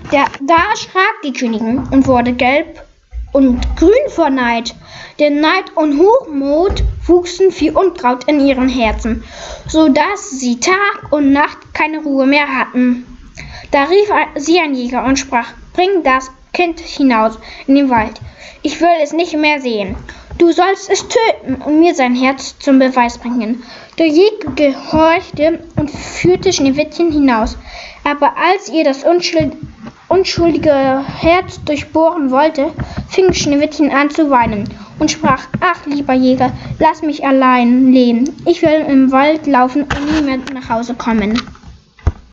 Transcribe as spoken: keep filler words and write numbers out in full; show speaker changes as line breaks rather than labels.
Der, da erschrak die Königin und wurde gelb und grün vor Neid. Denn Neid und Hochmut wuchsen wie Unkraut in ihrem Herzen, so dass sie Tag und Nacht keine Ruhe mehr hatten. Da rief sie ein Jäger und sprach: Bring das Kind hinaus in den Wald. Ich will es nicht mehr sehen. Du sollst es töten und mir sein Herz zum Beweis bringen. Der Jäger gehorchte und führte Schneewittchen hinaus. Aber als ihr das unschuld, unschuldige Herz durchbohren wollte, fing Schneewittchen an zu weinen und sprach: Ach, lieber Jäger, lass mich allein leben. Ich will im Wald laufen und nie mehr nach Hause kommen.